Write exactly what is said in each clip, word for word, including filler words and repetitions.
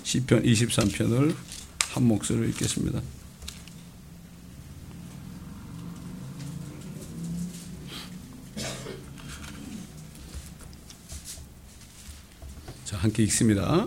시편 이십삼 편을 한 목소리로 읽겠습니다. 자, 함께 읽습니다.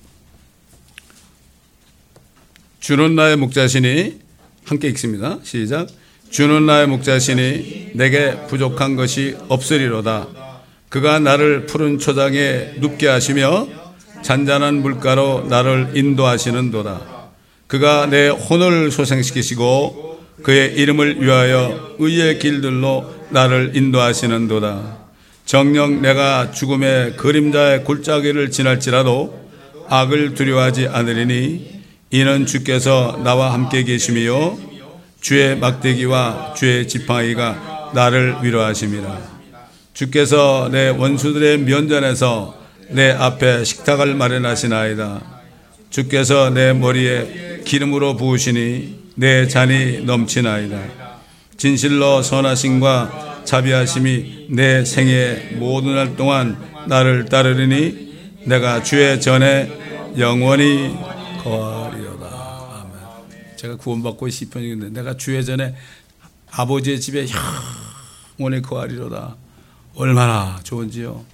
주는 나의 목자시니, 함께 읽습니다. 시작. 주는 나의 목자시니 내게 부족한 것이 없으리로다. 그가 나를 푸른 초장에 눕게 하시며 잔잔한 물가로 나를 인도하시는도다. 그가 내 혼을 소생시키시고 그의 이름을 위하여 의의 길들로 나를 인도하시는도다. 정녕 내가 죽음의 그림자의 골짜기를 지날지라도 악을 두려워하지 않으리니 이는 주께서 나와 함께 계심이요 주의 막대기와 주의 지팡이가 나를 위로하심이라. 주께서 내 원수들의 면전에서 내 앞에 식탁을 마련하시나이다. 주께서 내 머리에 기름으로 부으시니 내 잔이 넘치나이다. 진실로 선하심과 자비하심이 내 생애 모든 날 동안 나를 따르리니 내가 주의 전에 영원히 거하리로다. 아멘. 제가 구원받고 시편이는데 내가 주의 전에 아버지의 집에 영원히 거하리로다. 얼마나 좋은지요.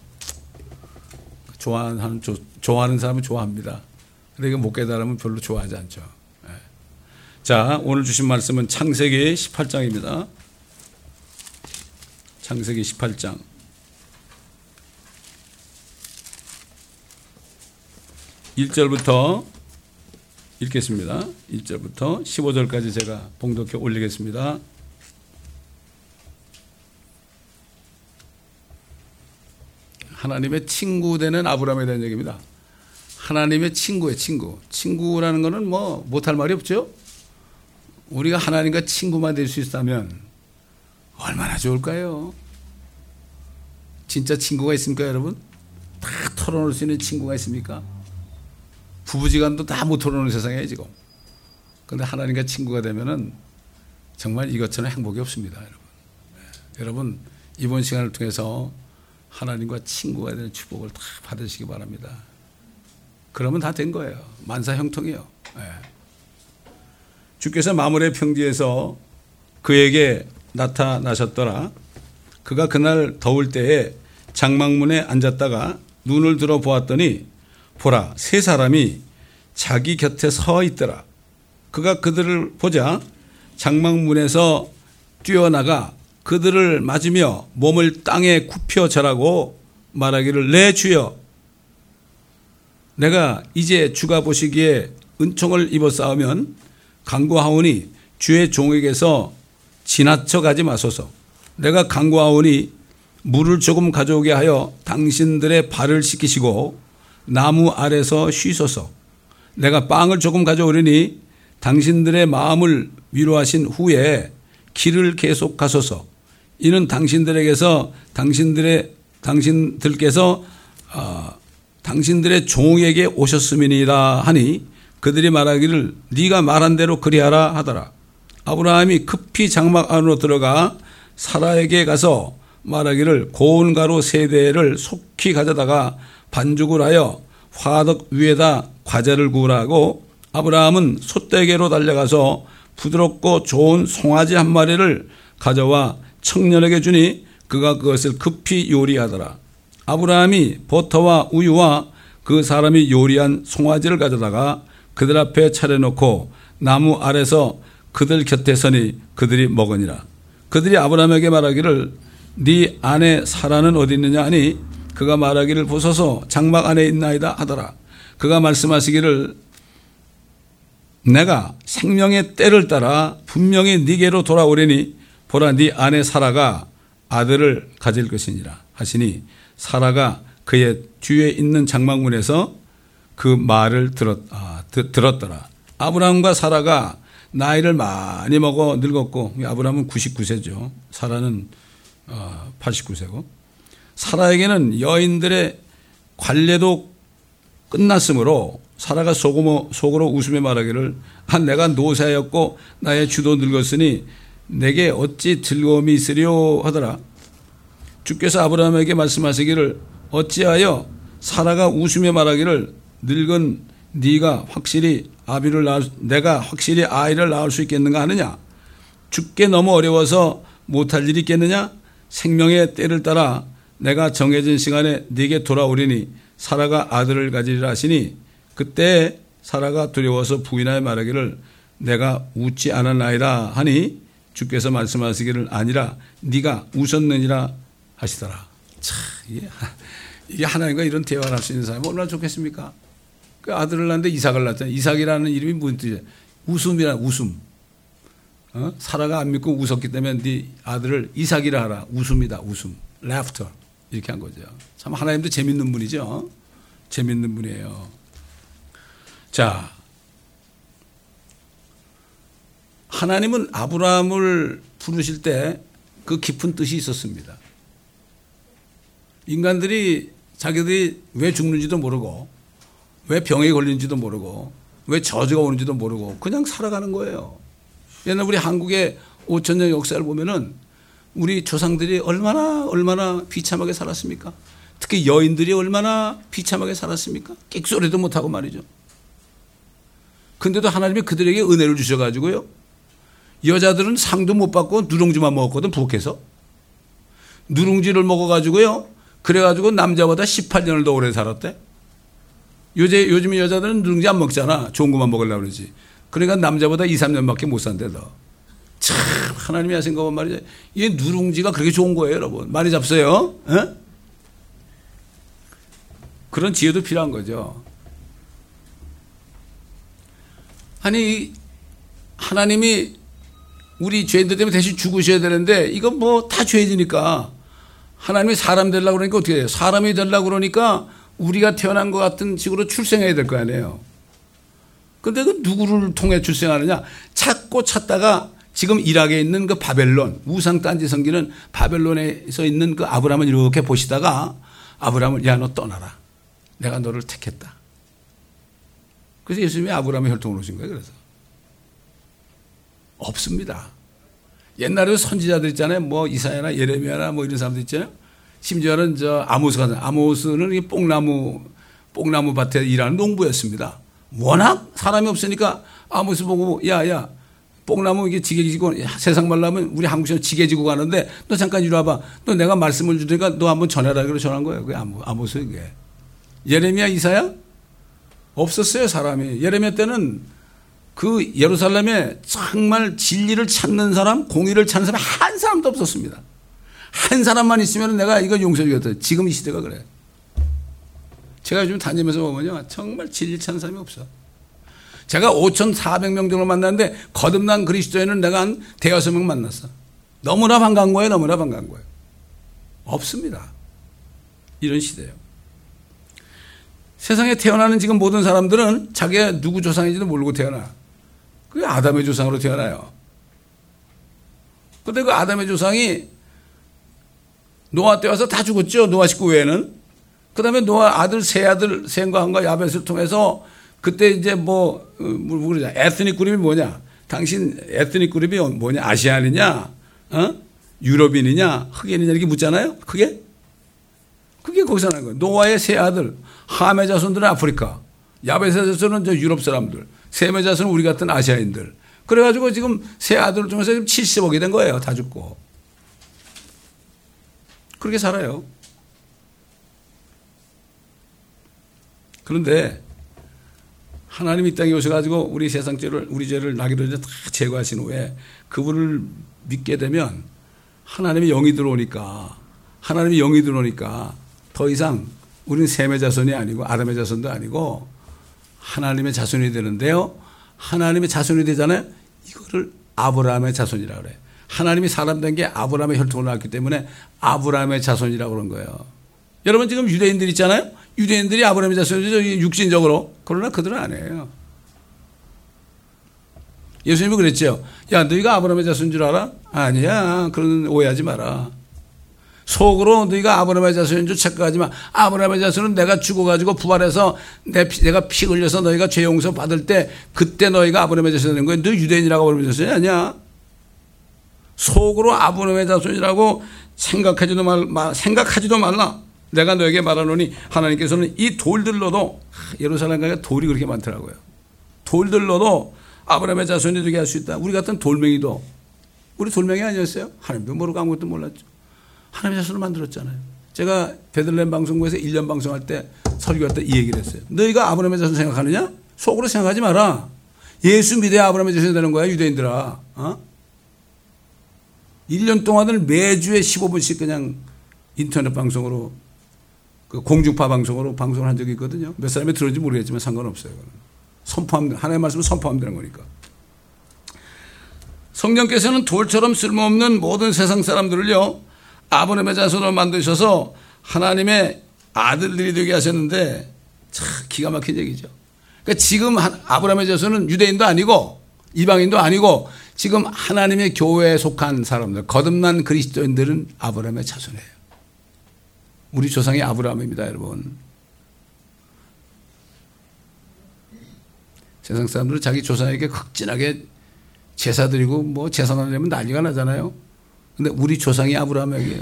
좋아하는, 좋아하는 사람은 좋아합니다. 근데 이거 못 깨달으면 별로 좋아하지 않죠. 네. 자, 오늘 주신 말씀은 창세기 십팔 장입니다. 창세기 십팔 장. 일 절부터 읽겠습니다. 일 절부터 십오 절까지 제가 봉독해 올리겠습니다. 하나님의 친구 되는 아브라함에 대한 얘기입니다. 하나님의 친구의 친구. 친구라는 거는 뭐 못할 말이 없죠. 우리가 하나님과 친구만 될 수 있다면 얼마나 좋을까요? 진짜 친구가 있습니까, 여러분? 다 털어놓을 수 있는 친구가 있습니까? 부부지간도 다 못 털어놓는 세상이에요, 지금. 그런데 하나님과 친구가 되면은 정말 이것처럼 행복이 없습니다, 여러분. 네. 여러분, 이번 시간을 통해서 하나님과 친구가 되는 축복을 다 받으시기 바랍니다. 그러면 다 된 거예요. 만사 형통이에요. 네. 주께서 마므레 평지에서 그에게 나타나셨더라. 그가 그날 더울 때에 장막문에 앉았다가 눈을 들어 보았더니 보라, 세 사람이 자기 곁에 서 있더라. 그가 그들을 보자 장막문에서 뛰어나가 그들을 맞으며 몸을 땅에 굽혀 절하고 말하기를 내 주여, 내가 이제 주가 보시기에 은총을 입어 싸우면 간구하오니 주의 종에게서 지나쳐 가지 마소서. 내가 간구하오니 물을 조금 가져오게 하여 당신들의 발을 씻기시고 나무 아래서 쉬소서. 내가 빵을 조금 가져오리니 당신들의 마음을 위로하신 후에 길을 계속 가소서. 이는 당신들에게서 당신들의 당신들께서 어, 당신들의 종에게 오셨음이니라 하니 그들이 말하기를 네가 말한 대로 그리하라 하더라. 아브라함이 급히 장막 안으로 들어가 사라에게 가서 말하기를 고운 가루 세 대를 속히 가져다가 반죽을 하여 화덕 위에다 과자를 구우라고 아브라함은 솥대개로 달려가서 부드럽고 좋은 송아지 한 마리를 가져와 청년에게 주니 그가 그것을 급히 요리하더라. 아브라함이 버터와 우유와 그 사람이 요리한 송아지를 가져다가 그들 앞에 차려놓고 나무 아래서 그들 곁에 서니 그들이 먹으니라. 그들이 아브라함에게 말하기를 네 아내 사라는 어디 있느냐 하니 그가 말하기를 보소서 장막 안에 있나이다 하더라. 그가 말씀하시기를 내가 생명의 때를 따라 분명히 네게로 돌아오리니 보라, 네 아내 사라가 아들을 가질 것이니라 하시니 사라가 그의 뒤에 있는 장막문에서 그 말을 들었, 아, 드, 들었더라. 아브라함과 사라가 나이를 많이 먹어 늙었고, 아브라함은 구십구 세죠. 사라는 어, 팔십구 세고. 사라에게는 여인들의 관례도 끝났으므로 사라가 속으로, 속으로 웃으며 말하기를 아, 내가 노쇠하였고 나의 주도 늙었으니 내게 어찌 즐거움이 있으리요 하더라. 주께서 아브라함에게 말씀하시기를 어찌하여 사라가 웃으며 말하기를 늙은 네가 확실히 아비를 낳을, 내가 확실히 아이를 낳을 수 있겠는가 하느냐? 죽게 너무 어려워서 못할 일이 있겠느냐? 생명의 때를 따라 내가 정해진 시간에 네게 돌아오리니 사라가 아들을 가지리라 하시니 그때 사라가 두려워서 부인하여 말하기를 내가 웃지 않았나이다 하니 주께서 말씀하시기를 아니라 네가 웃었느니라 하시더라. 참 이게, 이게 하나님과 이런 대화를 할 수 있는 사람이 얼마나 좋겠습니까? 그 아들을 낳는데 이삭을 낳잖아요. 이삭이라는 이름이 무슨 뜻이에요? 웃음이라 웃음. 어? 사라가 안 믿고 웃었기 때문에 네 아들을 이삭이라 하라. 웃음이다. 웃음. laughter. 이렇게 한 거죠. 참 하나님도 재밌는 분이죠. 재밌는 분이에요. 자, 하나님은 아브라함을 부르실 때 그 깊은 뜻이 있었습니다. 인간들이 자기들이 왜 죽는지도 모르고 왜 병에 걸리는지도 모르고 왜 저주가 오는지도 모르고 그냥 살아가는 거예요. 옛날 우리 한국의 오천 년 역사를 보면은 우리 조상들이 얼마나 얼마나 비참하게 살았습니까? 특히 여인들이 얼마나 비참하게 살았습니까? 끽소리도 못하고 말이죠. 근데도 하나님이 그들에게 은혜를 주셔가지고요. 여자들은 상도 못 받고 누룽지만 먹었거든, 부엌에서. 누룽지를 먹어가지고요. 그래가지고 남자보다 십팔 년을 더 오래 살았대. 요새, 요즘 여자들은 누룽지 안 먹잖아. 좋은 것만 먹으려고 그러지. 그러니까 남자보다 이, 삼 년밖에 못 산대, 더. 참, 하나님이 하신 거면 말이죠. 이 누룽지가 그렇게 좋은 거예요, 여러분. 많이 잡수요. 에? 그런 지혜도 필요한 거죠. 아니, 하나님이 우리 죄인들 때문에 대신 죽으셔야 되는데, 이건 뭐 다 죄지니까. 하나님이 사람 되려고 그러니까 어떻게 해요? 사람이 되려고 그러니까 우리가 태어난 것 같은 식으로 출생해야 될 거 아니에요. 근데 그 누구를 통해 출생하느냐? 찾고 찾다가 지금 이락에 있는 그 바벨론, 우상단지 섬기는 바벨론에서 있는 그 아브라함을 이렇게 보시다가 아브라함을 야, 너 떠나라. 내가 너를 택했다. 그래서 예수님이 아브라함의 혈통으로 오신 거예요. 그래서. 없습니다. 옛날에 선지자들 있잖아요. 뭐 이사야나 예레미야나 뭐 이런 사람들 있잖아요. 심지어는 저 아모스가, 아모스는 이 뽕나무, 뽕나무 밭에 일하는 농부였습니다. 워낙 사람이 없으니까 아모스 보고 야, 야, 뽕나무 이게 지게 지고 세상 말라면 우리 한국에서 지게 지고 가는데 너 잠깐 이리 와봐. 너 내가 말씀을 주니까 너 한번 전해라. 그래서 전한 거예요. 그게 아모스 그게. 예레미야, 이사야? 없었어요, 사람이. 예레미야 때는 그 예루살렘에 정말 진리를 찾는 사람, 공의를 찾는 사람 한 사람도 없었습니다. 한 사람만 있으면 내가 이거 용서해 주겠다. 지금 이 시대가 그래. 제가 요즘 다니면서 보면요. 정말 진리를 찾는 사람이 없어. 제가 오천사백 명 정도 만났는데 거듭난 그리스도인은 내가 한 대여섯 명 만났어. 너무나 반가운 거예요. 너무나 반가운 거예요. 없습니다. 이런 시대예요. 세상에 태어나는 지금 모든 사람들은 자기가 누구 조상인지도 모르고 태어나. 그게 아담의 조상으로 태어나요. 그런데 그 아담의 조상이 노아 때 와서 다 죽었죠. 노아 식구 외에는. 그 다음에 노아 아들, 세 아들, 셈과 함과 야벳을 통해서 그때 이제 뭐, 뭐, 그러자. 에스닉 그룹이 뭐냐. 당신 에스닉 그룹이 뭐냐. 아시안이냐, 어? 유럽인이냐, 흑인이냐 이렇게 묻잖아요. 그게? 그게 거기서 나는 거예요. 노아의 세 아들, 함의 자손들은 아프리카, 야벳의 자손은 저 유럽 사람들, 셈의 자손은 우리 같은 아시아인들. 그래가지고 지금 세 아들을 통해서 지금 칠십억이 된 거예요. 다 죽고. 그렇게 살아요. 그런데 하나님이 이 땅에 오셔가지고 우리 세상 죄를, 우리 죄를 나기로 이제 다 제거하신 후에 그분을 믿게 되면 하나님의 영이 들어오니까, 하나님의 영이 들어오니까 더 이상 우리는 셈의 자손이 아니고 아담의 자손도 아니고 하나님의 자손이 되는데요. 하나님의 자손이 되잖아요. 이거를 아브라함의 자손이라고 그래요. 하나님이 사람 된 게 아브라함의 혈통으로 나왔기 때문에 아브라함의 자손이라고 그런 거예요. 여러분 지금 유대인들 있잖아요. 유대인들이 아브라함의 자손이죠. 육신적으로. 그러나 그들은 아니에요. 예수님이 그랬죠. 야, 너희가 아브라함의 자손인 줄 알아? 아니야. 그런 오해하지 마라. 속으로 너희가 아브라함의 자손인 줄 착각하지 마. 아브라함의 자손은 내가 죽어가지고 부활해서 내 피, 내가 피 흘려서 너희가 죄 용서 받을 때 그때 너희가 아브라함의 자손이 되는 거야. 너 유대인이라고 아브라함의 자손이 아니야. 속으로 아브라함의 자손이라고 생각하지도 말, 말 생각하지도 말라. 내가 너에게 말하노니 하나님께서는 이 돌들로도, 예루살렘 가게 돌이 그렇게 많더라고요. 돌들로도 아브라함의 자손이 되게 할 수 있다. 우리 같은 돌멩이도, 우리 돌멩이 아니었어요? 하나님도 모르고 아무것도 몰랐죠. 하나님의 자손을 만들었잖아요. 제가 베들레헴 방송국에서 일 년 방송할 때 설교할 때 이 얘기를 했어요. 너희가 아브라함의 자손 생각하느냐? 속으로 생각하지 마라. 예수 믿어야 아브라함의 자손이 되는 거야, 유대인들아. 어? 일 년 동안을 매주에 십오 분씩 그냥 인터넷 방송으로, 그 공중파 방송으로 방송을 한 적이 있거든요. 몇 사람이 들었는지 모르겠지만 상관없어요. 선포하면, 하나님의 말씀을 선포하면 되는 거니까. 성령께서는 돌처럼 쓸모없는 모든 세상 사람들을요, 아브라함의 자손으로 만드셔서 하나님의 아들들이 되게 하셨는데, 참 기가 막힌 얘기죠. 그러니까 지금 아브라함의 자손은 유대인도 아니고 이방인도 아니고 지금 하나님의 교회에 속한 사람들, 거듭난 그리스도인들은 아브라함의 자손이에요. 우리 조상이 아브라함입니다, 여러분. 세상 사람들은 자기 조상에게 극진하게 제사 드리고 뭐 제사 나누면 난리가 나잖아요. 근데 우리 조상이 아브라함이에요.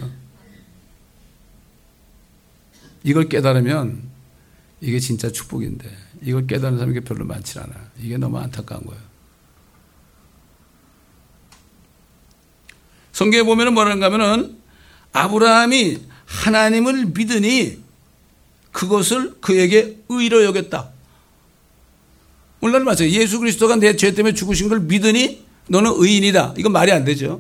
이걸 깨달으면 이게 진짜 축복인데, 이걸 깨달은 사람이 별로 많지 않아. 이게 너무 안타까운 거예요. 성경에 보면 뭐라는가 하면은, 아브라함이 하나님을 믿으니 그것을 그에게 의로 여겼다. 오늘날 맞아요. 예수 그리스도가 내 죄 때문에 죽으신 걸 믿으니 너는 의인이다. 이건 말이 안 되죠.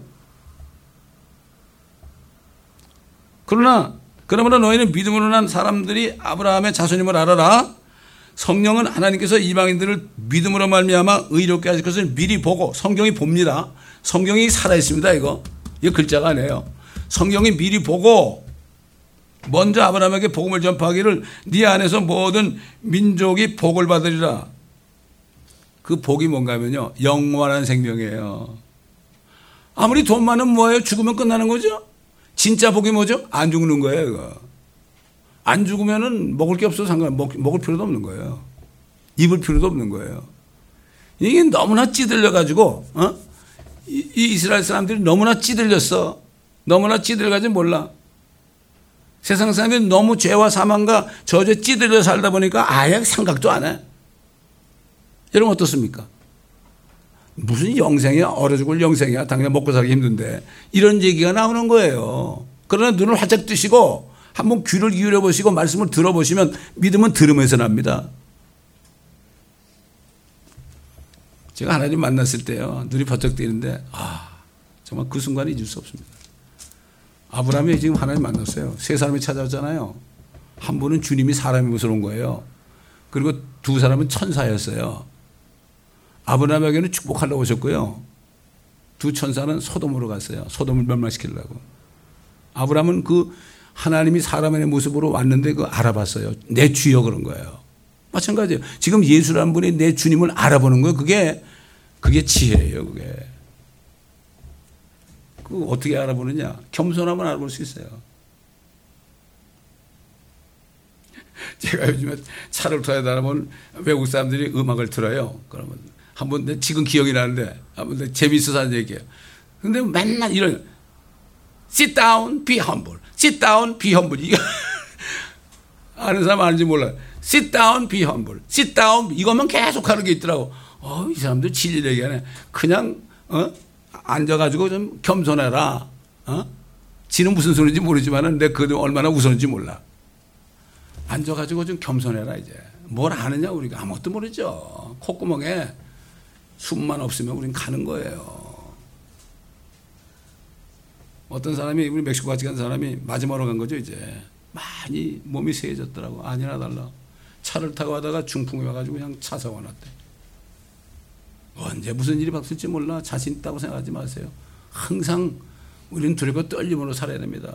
그러나 그러므로 너희는 믿음으로 난 사람들이 아브라함의 자손임을 알아라. 성령은 하나님께서 이방인들을 믿음으로 말미암아 의롭게 하실 것을 미리 보고, 성경이 봅니다. 성경이 살아있습니다. 이거 이거 글자가 아니에요. 성경이 미리 보고 먼저 아브라함에게 복음을 전파하기를 네 안에서 모든 민족이 복을 받으리라. 그 복이 뭔가 하면요, 영원한 생명이에요. 아무리 돈 많으면 뭐예요? 죽으면 끝나는 거죠. 진짜 복이 뭐죠? 안 죽는 거예요. 이거. 안 죽으면은 먹을 게 없어서 상관, 먹, 먹을 필요도 없는 거예요. 입을 필요도 없는 거예요. 이게 너무나 찌들려가지고, 어? 이, 이 이스라엘 사람들이 너무나 찌들렸어. 너무나 찌들려가지고 몰라. 세상 사람들이 너무 죄와 사망과 저주에 찌들려 살다 보니까 아예 생각도 안 해. 여러분 어떻습니까? 무슨 영생이야? 얼어 죽을 영생이야? 당장 먹고 살기 힘든데. 이런 얘기가 나오는 거예요. 그러나 눈을 활짝 뜨시고 한번 귀를 기울여 보시고 말씀을 들어보시면 믿음은 들으면서 납니다. 제가 하나님 만났을 때요, 눈이 번쩍 뜨이는데, 아, 정말 그 순간을 잊을 수 없습니다. 아브라함이 지금 하나님 만났어요. 세 사람이 찾아왔잖아요. 한 분은 주님이 사람이 모습으로 온 거예요. 그리고 두 사람은 천사였어요. 아브라함에게는 축복하려고 오셨고요. 두 천사는 소돔으로 갔어요. 소돔을 멸망시키려고. 아브라함은 그 하나님이 사람의 모습으로 왔는데 그 알아봤어요. 내 주여 그런 거예요. 마찬가지예요. 지금 예수라는 분이 내 주님을 알아보는 거예요. 그게 그게 지혜예요. 그게. 그 어떻게 알아보느냐? 겸손하면 알아볼 수 있어요. 제가 요즘에 차를 타야 되면 외국 사람들이 음악을 들어요. 그러면 한번 지금 기억이 나는데 한번 재미있어서 하는 얘기예요. 근데 맨날 이런 sit down, be humble, sit down, be humble. 이거 아는 사람 아는지 몰라요. sit down, be humble, sit down 이것만 계속 하는 게 있더라고. 어, 이 사람들 진리 얘기하네. 그냥 어? 앉아가지고 좀 겸손해라. 어? 지는 무슨 소리인지 모르지만은 내 그들 얼마나 웃었는지 몰라. 앉아가지고 좀 겸손해라 이제. 뭘 아느냐 우리가 아무것도 모르죠. 콧구멍에 숨만 없으면 우린 가는 거예요. 어떤 사람이 우리 멕시코 같이 간 사람이 마지막으로 간 거죠 이제. 많이 몸이 세해졌더라고. 아니나 달라. 차를 타고 가다가 중풍이 와가지고 그냥 차 사고 났대. 언제 무슨 일이 벌어질지 몰라. 자신 있다고 생각하지 마세요. 항상 우리는 두렵고 떨림으로 살아야 됩니다.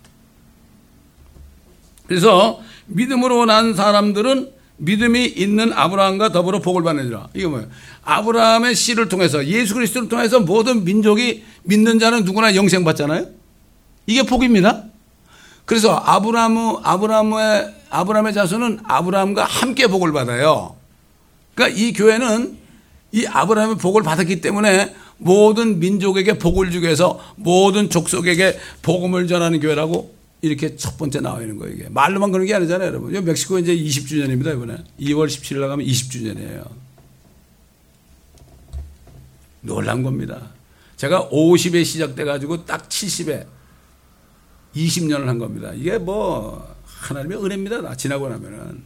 그래서 믿음으로 난 사람들은 믿음이 있는 아브라함과 더불어 복을 받느니라. 이게 뭐예요? 아브라함의 씨를 통해서 예수 그리스도를 통해서 모든 민족이 믿는 자는 누구나 영생 받잖아요. 이게 복입니다. 그래서 아브라함 아브라함의 아브라함의 자손은 아브라함과 함께 복을 받아요. 그러니까 이 교회는 이 아브라함의 복을 받았기 때문에 모든 민족에게 복을 주기 위해서 모든 족속에게 복음을 전하는 교회라고 이렇게 첫 번째 나와 있는 거예요. 이게 말로만 그런 게 아니잖아요, 여러분. 멕시코 이제 이십 주년입니다 이번에. 이월 십칠일 나가면 이십 주년이에요. 놀란 겁니다. 제가 오십에 시작돼 가지고 딱 칠십에 이십 년을 한 겁니다. 이게 뭐 하나님의 은혜입니다. 다 지나고 나면은.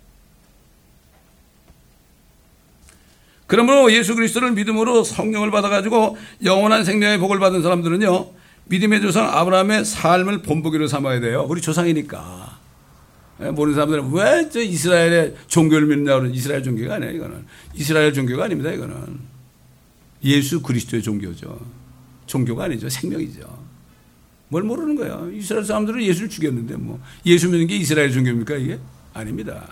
그러므로 예수 그리스도를 믿음으로 성령을 받아가지고 영원한 생명의 복을 받은 사람들은요, 믿음의 조상 아브라함의 삶을 본보기로 삼아야 돼요. 우리 조상이니까. 모르는 사람들은 왜 저 이스라엘의 종교를 믿느냐고 하는, 이스라엘 종교가 아니에요. 이거는 이스라엘 종교가 아닙니다. 이거는 예수 그리스도의 종교죠. 종교가 아니죠. 생명이죠. 뭘 모르는 거야. 이스라엘 사람들은 예수를 죽였는데 뭐 예수 믿는 게 이스라엘 종교입니까 이게? 아닙니다.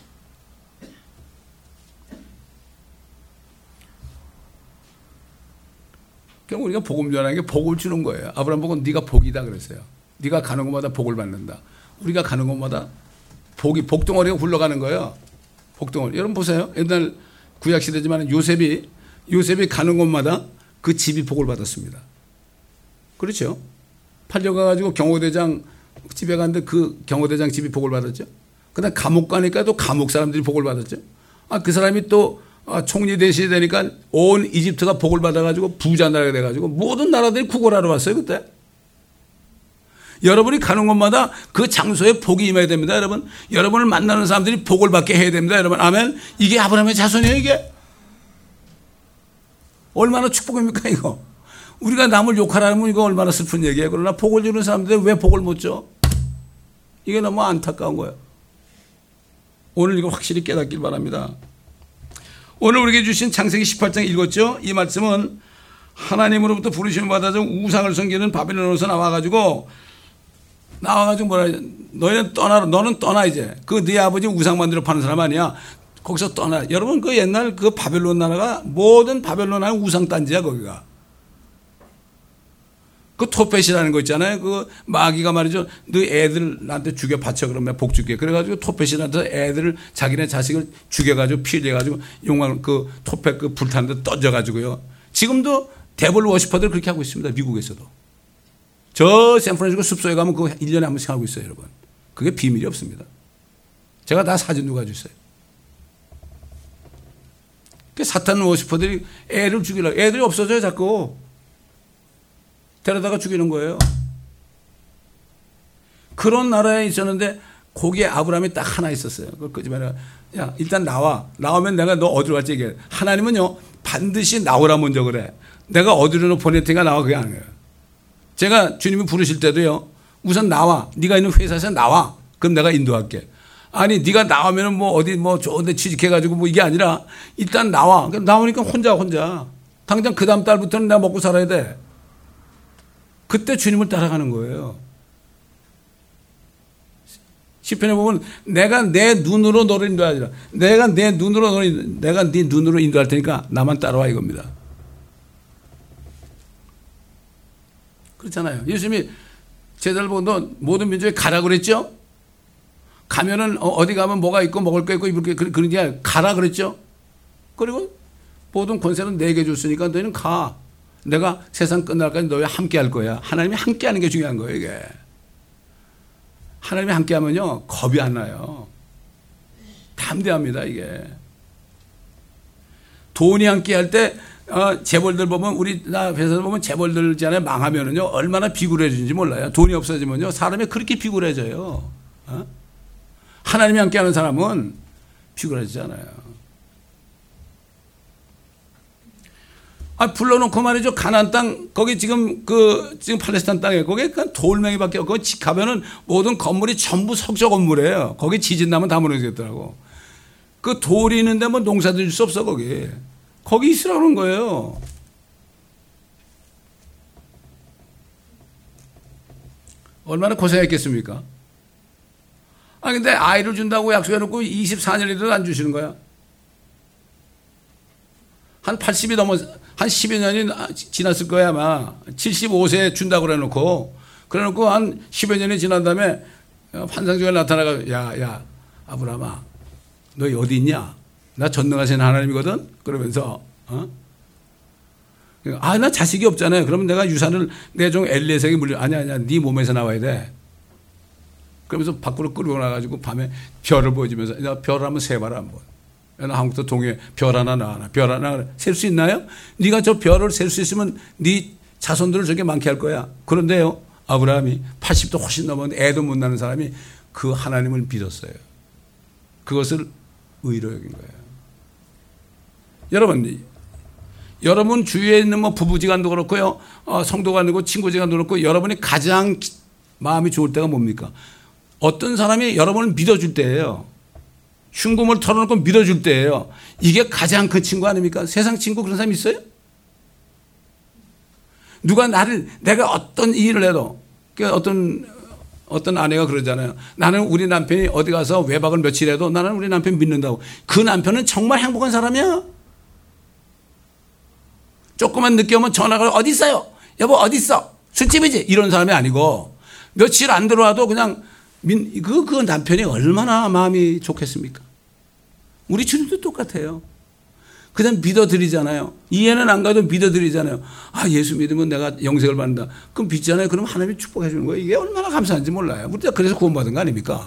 그럼 우리가 복음 전하는 게 복을 주는 거예요. 아브라함 복은 네가 복이다 그랬어요. 네가 가는 곳마다 복을 받는다. 우리가 가는 곳마다 복이, 복덩어리가 굴러가는 거예요. 복덩어리. 여러분 보세요. 옛날 구약 시대지만 요셉이 요셉이 가는 곳마다 그 집이 복을 받았습니다. 그렇죠? 팔려가가지고 경호대장 집에 갔는데 그 경호대장 집이 복을 받았죠. 그다음 감옥 가니까 또 감옥 사람들이 복을 받았죠. 아, 그 사람이 또 총리 대신이 되니까 온 이집트가 복을 받아가지고 부자 나라가 돼가지고 모든 나라들이 구걸하러 왔어요 그때. 여러분이 가는 곳마다 그 장소에 복이 임해야 됩니다 여러분. 여러분을 만나는 사람들이 복을 받게 해야 됩니다 여러분. 아멘. 이게 아브라함의 자손이에요 이게. 얼마나 축복입니까 이거. 우리가 남을 욕하라면 이거 얼마나 슬픈 얘기예요. 그러나 복을 주는 사람들 왜 복을 못 줘? 이게 너무 안타까운 거예요. 오늘 이거 확실히 깨닫길 바랍니다. 오늘 우리에게 주신 창세기 십팔 장 읽었죠? 이 말씀은 하나님으로부터 부르심을 받아서 우상을 섬기는 바벨론에서 나와가지고 나와가지고 뭐라 너희는 떠나라. 너는 떠나 이제. 그 네 아버지 우상 만들어 파는 사람 아니야. 거기서 떠나. 여러분 그 옛날 그 바벨론 나라가 모든 바벨론 하는 우상 단지야 거기가. 그 토펫이라는 거 있잖아요. 그 마귀가 말이죠. 너 애들 나한테 죽여 바쳐 그러면 복 줄게. 그래가지고 토펫이라도 애들을 자기네 자식을 죽여가지고 피 흘려가지고 용광 그 토펫 그 불타는데 던져가지고요. 지금도 데블 워시퍼들 그렇게 하고 있습니다. 미국에서도. 저 샌프란시스코 숲소에 가면 그거 일 년에 한 번씩 하고 있어요, 여러분. 그게 비밀이 없습니다. 제가 다 사진도 가지고 있어요. 그 사탄 워시퍼들이 애를 죽이려고. 애들이 없어져요, 자꾸. 데려다가 죽이는 거예요. 그런 나라에 있었는데 거기에 아브라함이 딱 하나 있었어요. 그걸 끄집어내가 야 일단 나와. 나오면 내가 너 어디로 갈지 얘기해. 하나님은요 반드시 나오라 먼저 그래. 내가 어디로 보낼 테니까 나와 그게 아니에요. 제가 주님이 부르실 때도요. 우선 나와. 네가 있는 회사에서 나와. 그럼 내가 인도할게. 아니 네가 나오면은 뭐 어디 뭐 좋은데 취직해가지고 뭐 이게 아니라 일단 나와. 그럼 나오니까 혼자 혼자. 당장 그 다음 달부터는 내가 먹고 살아야 돼. 그때 주님을 따라가는 거예요. 시편에 보면 내가 내 눈으로 너를 인도하리라. 내가 내 눈으로 너를 내가 네 눈으로 인도할 테니까 나만 따라와 이겁니다. 그렇잖아요. 예수님이 제자들 보고 너 모든 민족에 가라 그랬죠? 가면은 어디 가면 뭐가 있고 먹을 거 있고 입을 게 그런 게 아니라 가라 그랬죠? 그리고 모든 권세는 내게 줬으니까 너희는 가. 내가 세상 끝날까지 너희와 함께 할 거야. 하나님이 함께 하는 게 중요한 거예요, 이게. 하나님이 함께 하면요, 겁이 안 나요. 담대합니다, 이게. 돈이 함께 할 때, 어, 재벌들 보면, 우리나라 회사들 보면 재벌들 있잖아요. 망하면은요, 얼마나 비굴해지는지 몰라요. 돈이 없어지면요, 사람이 그렇게 비굴해져요. 어? 하나님이 함께 하는 사람은 비굴해지잖아요. 아, 불러놓고 말이죠. 가나안 땅, 거기 지금 그, 지금 팔레스타인 땅에, 거기 그냥 돌멩이밖에 없고, 거기 가면은 모든 건물이 전부 석조 건물이에요. 거기 지진 나면 다 무너지겠더라고. 그 돌이 있는데 뭐 농사 지을 수 없어, 거기. 거기 있으라는 거예요. 얼마나 고생했겠습니까? 아, 근데 아이를 준다고 약속해놓고 이십사 년이라도 안 주시는 거야. 한 팔십이 넘어, 한 십여 년이 지났을 거야, 아마. 칠십오 세 준다고 그래 놓고, 그래 놓고 한 십여 년이 지난 다음에 환상적으로 나타나가, 야, 야, 아브라함아, 너 어디 있냐? 나 전능하신 하나님이거든? 그러면서, 어? 아, 나 자식이 없잖아요. 그러면 내가 유산을 내 종 엘리에세에게 물려. 아니야, 아니야. 네 몸에서 나와야 돼. 그러면서 밖으로 끌고 나가지고 밤에 별을 보여주면서 나 별 한번 세봐라 한번. 나 한국도 동해 별 하나 나와라. 별 하나 셀 수 있나요? 네가 저 별을 셀 수 있으면 네 자손들을 저게 많게 할 거야. 그런데요, 아브라함이 팔십도 훨씬 넘었는데 애도 못 낳는 사람이 그 하나님을 믿었어요. 그것을 의로 여긴 거예요. 여러분, 여러분 주위에 있는 뭐 부부지간도 그렇고요, 어, 성도간도 친구지간도 그렇고, 여러분이 가장 마음이 좋을 때가 뭡니까? 어떤 사람이 여러분을 믿어줄 때예요. 흉금을 털어놓고 믿어줄 때예요. 이게 가장 큰 친구 아닙니까? 세상 친구 그런 사람 있어요? 누가 나를, 내가 어떤 일을 해도, 어떤 어떤 아내가 그러잖아요. 나는 우리 남편이 어디 가서 외박을 며칠 해도 나는 우리 남편 믿는다고. 그 남편은 정말 행복한 사람이야. 조금만 늦게 오면 전화가 어디 있어요? 여보 어디 있어? 술집이지? 이런 사람이 아니고 며칠 안 들어와도 그냥 그, 그 남편이 얼마나 마음이 좋겠습니까? 우리 주님도 똑같아요. 그냥 믿어드리잖아요. 이해는 안 가도 믿어드리잖아요. 아, 예수 믿으면 내가 영생을 받는다. 그럼 믿잖아요. 그럼 하나님이 축복해 주는 거예요. 이게 얼마나 감사한지 몰라요. 우리가 그래서 구원받은 거 아닙니까?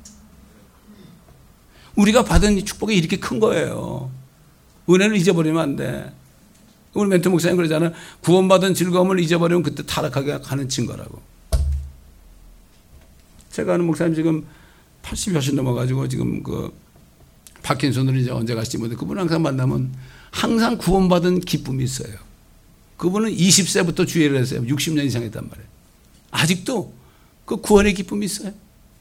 우리가 받은 이 축복이 이렇게 큰 거예요. 은혜를 잊어버리면 안 돼. 우리 멘토 목사님 그러잖아요. 구원받은 즐거움을 잊어버리면 그때 타락하게 하는 증거라고. 제가 아는 목사님 지금 팔십이 훨씬 넘어가지고 지금 그 파킨슨으로 이제 언제 가실지 모르는데 그분 항상 만나면 항상 구원받은 기쁨이 있어요. 그분은 이십 세부터 주의를 했어요. 육십 년 이상 했단 말이에요. 아직도 그 구원의 기쁨이 있어요.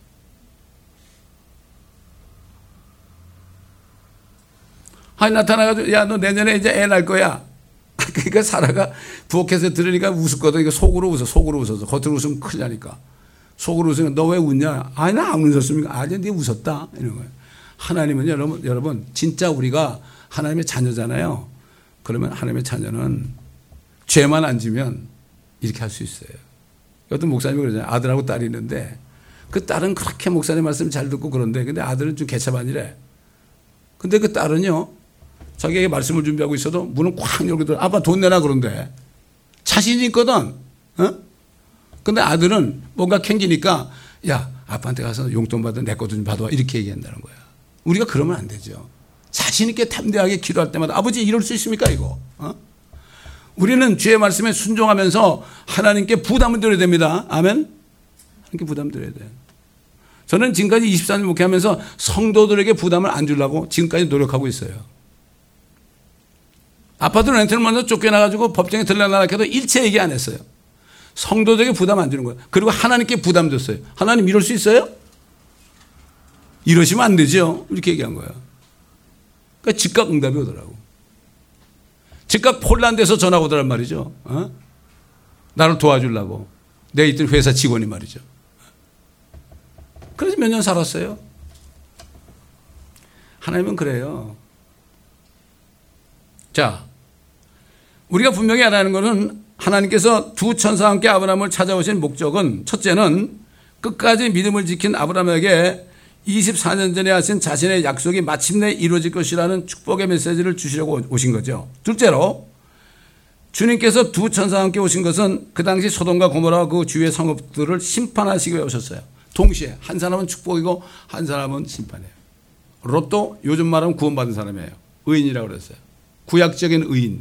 아니 나타나가지고 야 너 내년에 이제 애 낳을 거야. 그러니까 사라가 부엌에서 들으니까 웃었거든. 이거 속으로 웃어. 속으로 웃어서 겉으로 웃으면 큰일 나니까. 속으로 웃으면 너 왜 웃냐? 아니 나 안 웃었습니까? 아니 네 웃었다. 이런 거예요. 하나님은 여러분, 여러분, 진짜 우리가 하나님의 자녀잖아요. 그러면 하나님의 자녀는 죄만 안 지면 이렇게 할 수 있어요. 어떤 목사님이 그러잖아요. 아들하고 딸이 있는데 그 딸은 그렇게 목사님 말씀 잘 듣고 그런데 근데 아들은 좀 개차반이래. 근데 그 딸은요, 자기에게 말씀을 준비하고 있어도 문을 꽉 열고 들어. 아빠 돈 내놔 그런데. 자신이 있거든. 어? 근데 아들은 뭔가 캥기니까 야, 아빠한테 가서 용돈 받아 내 것도 좀 받아와. 이렇게 얘기한다는 거야. 우리가 그러면 안 되죠. 자신있게 담대하게 기도할 때마다 아버지 이럴 수 있습니까 이거? 어? 우리는 주의 말씀에 순종하면서 하나님께 부담을 드려야 됩니다. 아멘? 하나님께 부담 드려야 돼요. 저는 지금까지 이십사 년 목회하면서 성도들에게 부담을 안 주려고 지금까지 노력하고 있어요. 아파트 렌트를 먼저 쫓겨나가지고 법정에 들러나라 해도 일체 얘기 안 했어요. 성도들에게 부담 안 주는 거예요. 그리고 하나님께 부담 줬어요. 하나님 이럴 수 있어요? 이러시면 안 되죠. 이렇게 얘기한 거야. 그러니까 즉각 응답이 오더라고. 즉각 폴란드에서 전화가 오더란 말이죠. 어? 나를 도와주려고. 내가 있던 회사 직원이 말이죠. 그래서 몇 년 살았어요. 하나님은 그래요. 자, 우리가 분명히 알아야 하는 것은 하나님께서 두 천사와 함께 아브라함을 찾아오신 목적은 첫째는 끝까지 믿음을 지킨 아브라함에게 이십사 년 전에 하신 자신의 약속이 마침내 이루어질 것이라는 축복의 메시지를 주시려고 오신 거죠. 둘째로 주님께서 두 천사와 함께 오신 것은 그 당시 소돔과 고모라와 그 주위의 성읍들을 심판하시기 위해 오셨어요. 동시에 한 사람은 축복이고 한 사람은 심판이에요. 롯도 요즘 말하면 구원받은 사람이에요. 의인이라고 그랬어요. 구약적인 의인.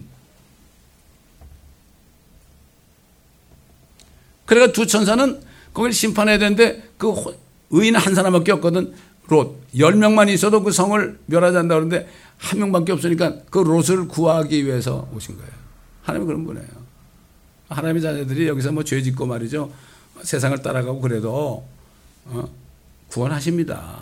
그러니까 두 천사는 거기를 심판해야 되는데 그 의인 한 사람밖에 없거든. 롯. 열 명만 있어도 그 성을 멸하지 않는다 그러는데 한 명밖에 없으니까 그 롯을 구하기 위해서 오신 거예요. 하나님은 그런 분이에요. 하나님의 자녀들이 여기서 뭐 죄 짓고 말이죠. 세상을 따라가고 그래도 어, 구원하십니다.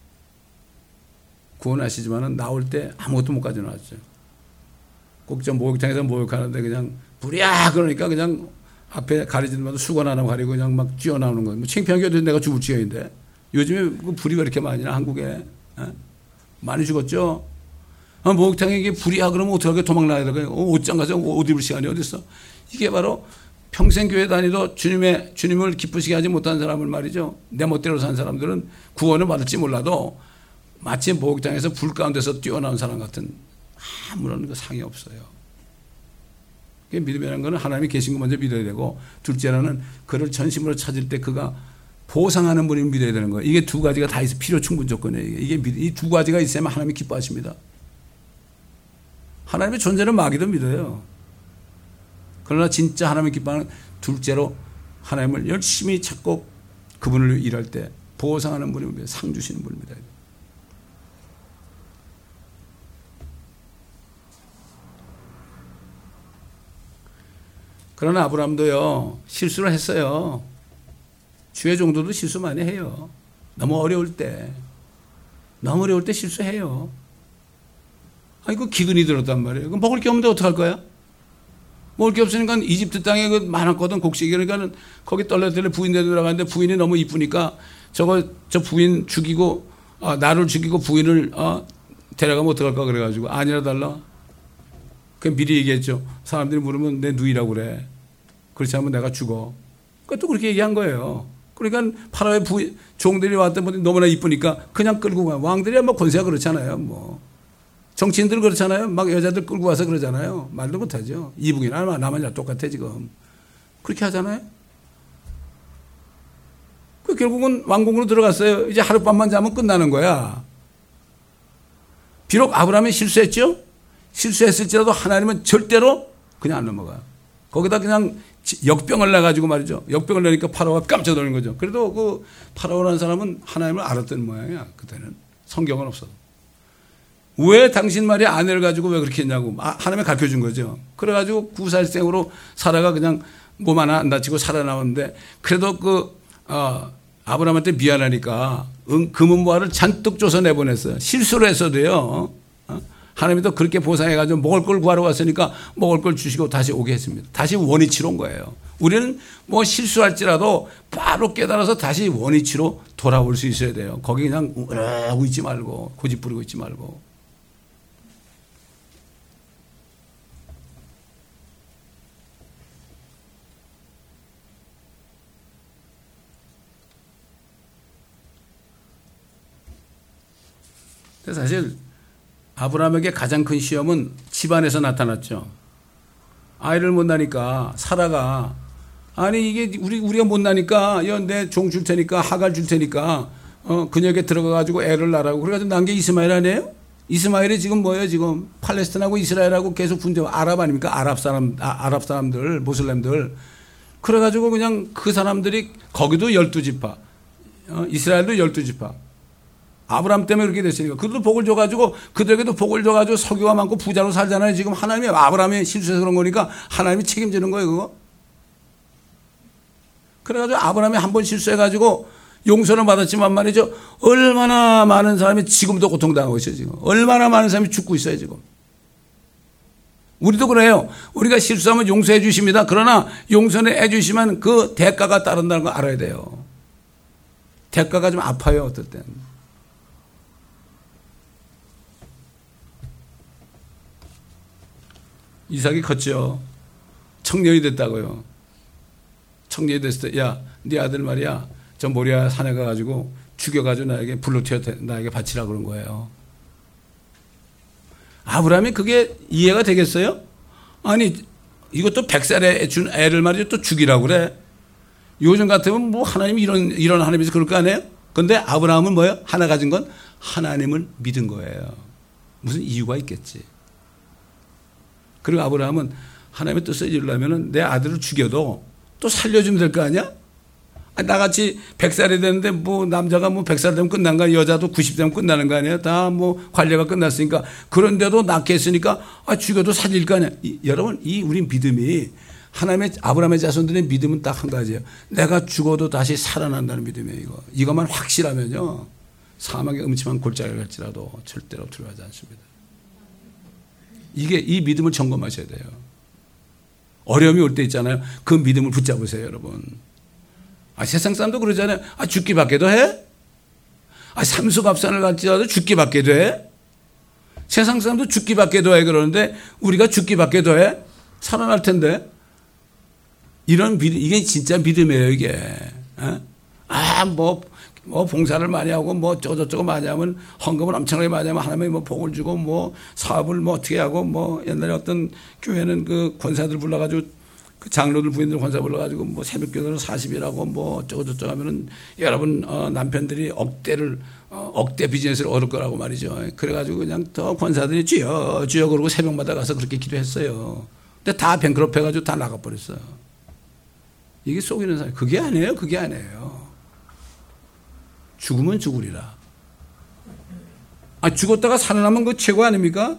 구원하시지만은 나올 때 아무것도 못 가져 나왔죠. 꼭 좀 목욕탕에서 목욕하는데 그냥 불이야 그러니까 그냥 앞에 가리지는 마도 수건 하나 가리고 그냥 막 뛰어나오는 거예요. 뭐 창피한 게 어디 내가 죽을 지경인데. 요즘에 그 불이 왜 이렇게 많이 나 한국에. 에? 많이 죽었죠. 아, 목욕탕에 이게 불이야 그러면 어떻게 도망나야 되나. 어, 옷장 가서 옷 입을 시간이 어디 있어. 이게 바로 평생 교회 다니도 주님의, 주님을 기쁘시게 하지 못한 사람을 말이죠. 내 멋대로 산 사람들은 구원을 받을지 몰라도 마치 목욕탕에서 불 가운데서 뛰어나온 사람 같은 아무런 그 상이 없어요. 믿음이라는 것은 하나님이 계신 거 먼저 믿어야 되고 둘째로는 그를 전심으로 찾을 때 그가 보상하는 분을 믿어야 되는 거예요. 이게 두 가지가 다 있어. 필요 충분 조건이에요. 이게 이 두 가지가 있으면 하나님이 기뻐하십니다. 하나님의 존재는 마귀도 믿어요. 그러나 진짜 하나님이 기뻐하는 둘째로 하나님을 열심히 찾고 그분을 일할 때 보상하는 분입니다. 상 주시는 분입니다. 그러나 아브라함도요, 실수를 했어요. 주의 종도도 실수 많이 해요. 너무 어려울 때. 너무 어려울 때 실수해요. 아니, 그 기근이 들었단 말이에요. 그럼 먹을 게 없는데 어떡할 거야? 먹을 게 없으니까 이집트 땅에 그 많았거든, 곡식이. 그러니까 거기 떨려들려 부인네 들어가는데 부인이 너무 이쁘니까 저거, 저 부인 죽이고, 아, 나를 죽이고 부인을, 어, 데려가면 어떡할까 그래가지고, 아니라 달라. 그 미리 얘기했죠. 사람들이 물으면 내 누이라고 그래. 그렇지 않으면 내가 죽어. 그것도 그렇게 얘기한 거예요. 그러니까 파라오의 부인, 종들이 왔던 분이 너무나 이쁘니까 그냥 끌고 가. 왕들이야 뭐 권세가 그렇잖아요. 뭐. 정치인들 그렇잖아요. 막 여자들 끌고 와서 그러잖아요. 말도 못하죠. 이북이나 남한이나 똑같아 지금. 그렇게 하잖아요. 그 결국은 왕궁으로 들어갔어요. 이제 하룻밤만 자면 끝나는 거야. 비록 아브라함이 실수했죠. 실수했을지라도 하나님은 절대로 그냥 안 넘어가요. 거기다 그냥 역병을 내가지고 말이죠. 역병을 내니까 파라오가 깜짝 놀란 거죠. 그래도 그 파라오라는 사람은 하나님을 알았던 모양이야. 그때는. 성경은 없어. 왜 당신 말이 아내를 가지고 왜 그렇게 했냐고. 하나님이 가르쳐 준 거죠. 그래가지고 구살생으로 사라가 그냥 몸 하나 안 다치고 살아나오는데 그래도 그, 어, 아브라함한테 미안하니까 응, 금은보화를 잔뜩 줘서 내보냈어요. 실수를 했어도요. 어? 하나님이 또 그렇게 보상해가지고 먹을 걸 구하러 왔으니까 먹을 걸 주시고 다시 오게 했습니다. 다시 원위치로 온 거예요. 우리는 뭐 실수할지라도 바로 깨달아서 다시 원위치로 돌아올 수 있어야 돼요. 거기 그냥 으라고 있지 말고 고집 부리고 있지 말고. 사실 아브라함에게 가장 큰 시험은 집안에서 나타났죠. 아이를 못 낳으니까 사라가 아니 이게 우리 우리가 못 낳으니까 내 종 줄 테니까 하갈 줄 테니까 어 그녀에게 들어가 가지고 애를 낳으라고 그래가지고 난 게 이스마엘 아니에요? 이스마엘이 지금 뭐예요? 지금 팔레스타인하고 이스라엘하고 계속 분쟁. 아랍 아닙니까? 아랍 사람 아, 아랍 사람들 모슬렘들. 그래가지고 그냥 그 사람들이 거기도 열두 지파, 어, 이스라엘도 열두 지파. 아브라함 때문에 그렇게 됐으니까 그들도 복을 줘가지고 그들에게도 복을 줘가지고 석유가 많고 부자로 살잖아요. 지금 하나님이 아브라함이 실수해서 그런 거니까 하나님이 책임지는 거예요. 그거. 그래가지고 아브라함이 한 번 실수해가지고 용서를 받았지만 말이죠. 얼마나 많은 사람이 지금도 고통당하고 있어요. 지금 얼마나 많은 사람이 죽고 있어요. 지금. 우리도 그래요. 우리가 실수하면 용서해 주십니다. 그러나 용서해 주시면 그 대가가 따른다는 거 알아야 돼요. 대가가 좀 아파요. 어떨 땐. 이삭이 컸죠. 청년이 됐다고요. 청년이 됐을 때, 야, 네 아들 말이야. 저 모리아 산에 가가지고 죽여가지고 나에게 불로 튀어 나에게 바치라 그런 거예요. 아브라함이 그게 이해가 되겠어요? 아니, 이것도 백 살에 준 애를 말이죠. 또 죽이라고 그래. 요즘 같으면 뭐 하나님이 이런, 이런 하나님에서 그럴 거 아니에요? 근데 아브라함은 뭐예요? 하나 가진 건 하나님을 믿은 거예요. 무슨 이유가 있겠지. 그리고 아브라함은 하나님의 뜻을 이루려면 내 아들을 죽여도 또 살려주면 될 거 아니야? 나같이 백 살이 되는데 뭐 남자가 뭐 백 살 되면 끝난 거 아니야? 여자도 구십 되면 끝나는 거 아니에요? 다 뭐 관례가 끝났으니까. 그런데도 낳게 했으니까 아, 죽여도 살릴 거 아니야? 이, 여러분, 이 우리 믿음이 하나님의 아브라함의 자손들의 믿음은 딱 한 가지예요. 내가 죽어도 다시 살아난다는 믿음이에요. 이거. 이것만 확실하면요. 사막의 음침한 골짜기를 갈지라도 절대로 두려워하지 않습니다. 이게 이 믿음을 점검하셔야 돼요. 어려움이 올 때 있잖아요. 그 믿음을 붙잡으세요, 여러분. 아, 세상 사람도 그러잖아요. 아, 죽기 밖에도 해? 아, 삼수갑산을 갈지라도 죽기 밖에도 해? 세상 사람도 죽기 밖에도 해 그러는데 우리가 죽기 밖에도 해? 살아날 텐데. 이런 믿음, 이게 진짜 믿음이에요, 이게. 에? 아, 뭐, 뭐 봉사를 많이 하고 뭐 저저저거 많이 하면 헌금을 엄청나게 많이 하면 하나님이 뭐 복을 주고 뭐 사업을 뭐 어떻게 하고 뭐 옛날에 어떤 교회는 그 권사들 불러가지고 그 장로들 부인들 권사 불러가지고 뭐 새벽 기도는 사십이라고 뭐 어쩌고저쩌고 하면은 여러분 어 남편들이 억대를 어 억대 비즈니스를 얻을 거라고 말이죠. 그래가지고 그냥 더 권사들이 주여 주여 그러고 새벽마다 가서 그렇게 기도했어요. 근데 다 뱅크럽 해가지고 다 나가버렸어요. 이게 속이는 사람. 그게 아니에요. 그게 아니에요. 죽으면 죽으리라. 아, 죽었다가 살아나면 그 최고 아닙니까?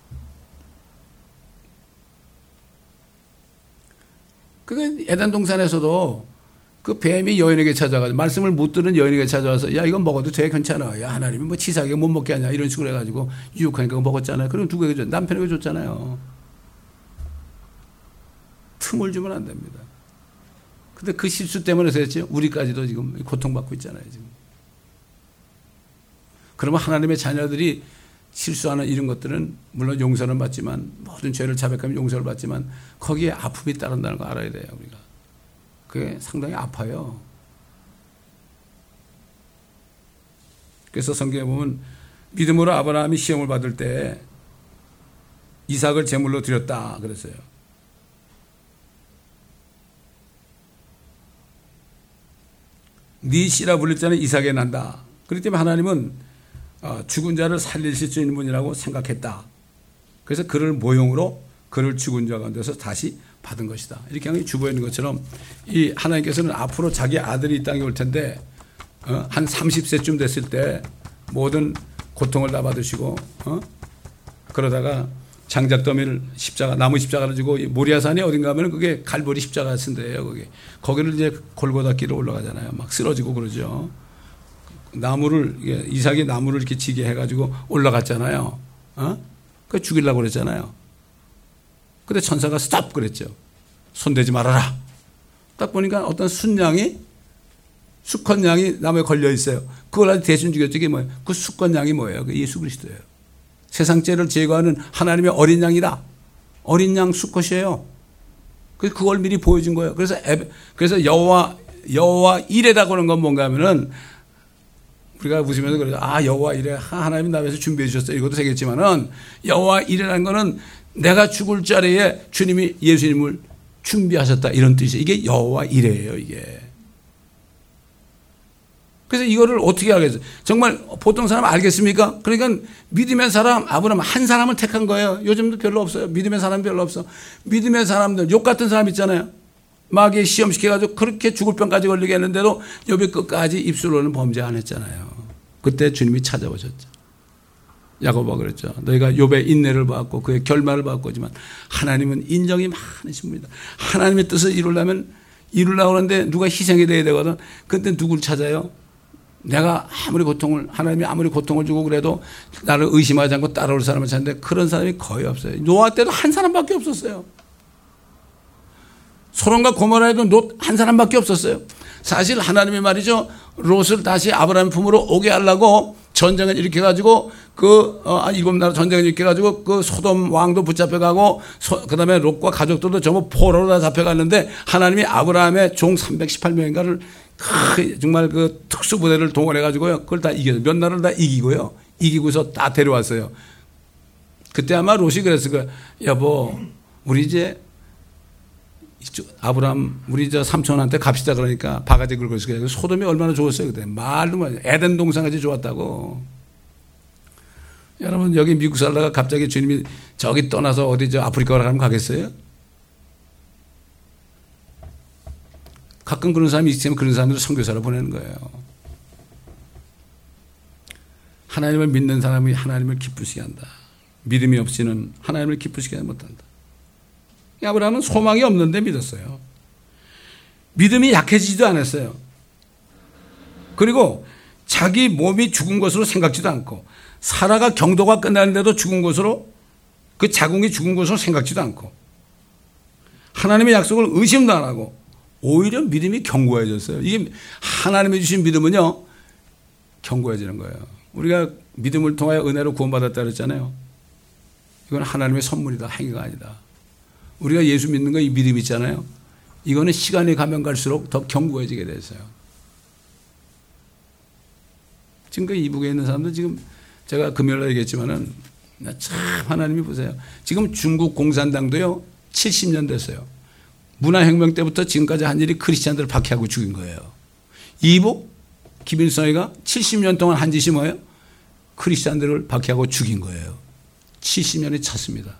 그 에덴 동산에서도 그 뱀이 여인에게 찾아가서 말씀을 못 들은 여인에게 찾아와서 야 이건 먹어도 돼 괜찮아. 야 하나님이 뭐 치사하게 못 먹게 하냐 이런 식으로 해가지고 유혹하니까 그거 먹었잖아요. 그럼 누구에게 줬? 남편에게 줬잖아요. 틈을 주면 안 됩니다. 근데 그 실수 때문에 그랬죠. 우리까지도 지금 고통받고 있잖아요. 지금. 그러면 하나님의 자녀들이 실수하는 이런 것들은 물론 용서는 받지만 모든 죄를 자백하면 용서를 받지만 거기에 아픔이 따른다는 거 알아야 돼요. 우리가. 그게 상당히 아파요. 그래서 성경에 보면 믿음으로 아브라함이 시험을 받을 때 이삭을 제물로 드렸다 그랬어요. 네 씨라 불릴 자는 이삭에 난다. 그렇기 때문에 하나님은 죽은 자를 살리실 수 있는 분이라고 생각했다. 그래서 그를 모형으로 그를 죽은 자 가운데서 다시 받은 것이다. 이렇게 하는 주보에 있는 것처럼 이 하나님께서는 앞으로 자기 아들이 이 땅에 올 텐데 어? 한 삼십 세쯤 됐을 때 모든 고통을 다 받으시고 어? 그러다가 장작더미를 십자가 나무 십자가를 지고 모리아산이 어딘가 하면 그게 갈보리 십자가 같은 데예요. 거기 거기를 이제 골고다 길을 올라가잖아요. 막 쓰러지고 그러죠. 나무를 이삭이 나무를 이렇게 지게 해가지고 올라갔잖아요. 어? 그 죽이려고 그랬잖아요. 근데 천사가 스탑 그랬죠. 손대지 말아라. 딱 보니까 어떤 순양이 수컷 양이 나무에 걸려 있어요. 그걸 아주 대신 죽였죠. 이게 뭐예요? 그 수컷 양이 뭐예요? 그 예수 그리스도예요. 세상 죄를 제거하는 하나님의 어린 양이다. 어린 양 수컷이에요. 그래서 그걸 미리 보여준 거예요. 그래서 그래서 여호와 여호와 이레라고 하는 건 뭔가 하면은 우리가 웃으면서 그러죠. 아 여호와 이레 하나님이 나 위해서 준비해 주셨어요. 이것도 되겠지만은 여호와 이레라는 거는 내가 죽을 자리에 주님이 예수님을 준비하셨다 이런 뜻이에요. 이게 여호와 이레예요. 이게. 그래서 이거를 어떻게 알겠어요? 정말 보통 사람 알겠습니까? 그러니까 믿음의 사람 아브라함 한 사람을 택한 거예요. 요즘도 별로 없어요. 믿음의 사람 별로 없어. 믿음의 사람들 욕 같은 사람 있잖아요. 마귀에 시험시켜가지고 그렇게 죽을 병까지 걸리게 했는데도 욥이 끝까지 입술로는 범죄 안 했잖아요. 그때 주님이 찾아오셨죠. 야고보가 그랬죠. 너희가 욥의 인내를 받고 그의 결말을 받고 하지만 하나님은 인정이 많으신 분이다. 하나님의 뜻을 이루려면 이루려고 하는데 누가 희생이 돼야 되거든. 그때 누구를 찾아요? 내가 아무리 고통을 하나님이 아무리 고통을 주고 그래도 나를 의심하지 않고 따라올 사람을 찾는데 그런 사람이 거의 없어요. 노아 때도 한 사람밖에 없었어요. 소돔과 고모라에도 롯 한 사람밖에 없었어요. 사실 하나님이 말이죠. 롯을 다시 아브라함 품으로 오게 하려고 전쟁을 일으켜가지고 그 어, 일곱 나라 전쟁을 일으켜가지고 그 소돔 왕도 붙잡혀가고 그 다음에 롯과 가족들도 전부 포로로 다 잡혀갔는데 하나님이 아브라함의 종 삼백십팔 명인가를 정말 그 특수부대를 동원해가지고요. 그걸 다 이겨서 몇 나라를 다 이기고요. 이기고서 다 데려왔어요. 그때 아마 롯이 그랬을 거예요. 여보, 우리 이제 아브라함 우리 저 삼촌한테 갑시다 그러니까 바가지 긁고 있어요. 소돔이 얼마나 좋았어요 그때. 말도 말 에덴 동산까지 좋았다고. 여러분 여기 미국 살다가 갑자기 주님이 저기 떠나서 어디 저 아프리카로 가면 가겠어요? 가끔 그런 사람이 있으면 그런 사람들을 선교사로 보내는 거예요. 하나님을 믿는 사람이 하나님을 기쁘시게 한다. 믿음이 없이는 하나님을 기쁘시게 못한다. 아브라함은 소망이 없는데 믿었어요. 믿음이 약해지지도 않았어요. 그리고 자기 몸이 죽은 것으로 생각지도 않고 사라가 경도가 끝나는데도 죽은 것으로 그 자궁이 죽은 것으로 생각지도 않고 하나님의 약속을 의심도 안 하고 오히려 믿음이 견고해졌어요. 이게 하나님이 주신 믿음은요 견고해지는 거예요. 우리가 믿음을 통하여 은혜로 구원받았다 그랬잖아요. 이건 하나님의 선물이다. 행위가 아니다. 우리가 예수 믿는 거 이 믿음 있잖아요. 이거는 시간이 가면 갈수록 더 견고해지게 됐어요. 지금 그 이북에 있는 사람들 지금 제가 금요일에 얘기했지만은 참 하나님이 보세요. 지금 중국 공산당도요 칠십 년 됐어요. 문화혁명 때부터 지금까지 한 일이 크리스찬들을 박해하고 죽인 거예요. 이북 김일성이가 칠십 년 동안 한 짓이 뭐예요? 크리스찬들을 박해하고 죽인 거예요. 칠십 년이 찼습니다.